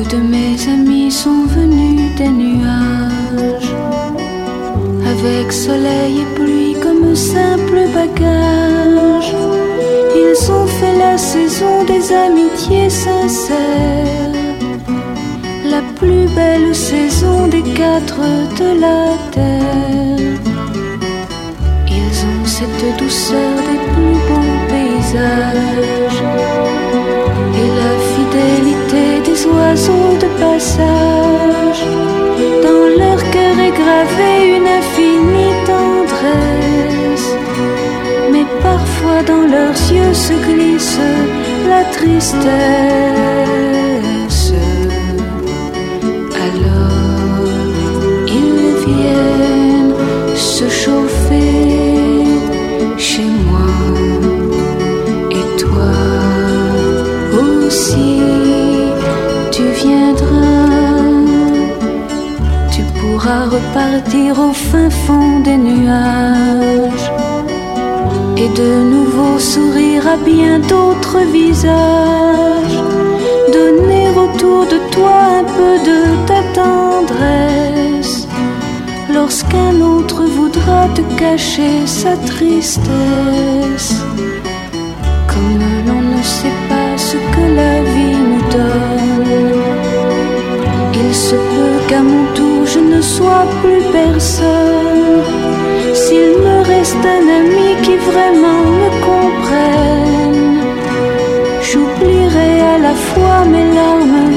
Beaucoup de mes amis sont venus des nuages, avec soleil et pluie comme simple bagage. Ils ont fait la saison des amitiés sincères, la plus belle saison des quatre de la terre. Ils ont cette douceur des plus beaux paysages et la fidélité des oiseaux de passage. Dans leur cœur est gravée une infinie tendresse, mais parfois dans leurs yeux se glisse la tristesse. Alors ils viennent se chauffer chez moi, et toi aussi tu viendras. Tu pourras repartir au fin fond des nuages et de nouveau sourire à bien d'autres visages. Donner autour de toi un peu de ta tendresse lorsqu'un autre voudra te cacher sa tristesse. Comme l'on ne sait pas ce que la vie nous donne, il se peut qu'à mon tour je ne sois plus personne. S'il me reste un ami qui vraiment me comprenne, j'oublierai à la fois mes larmes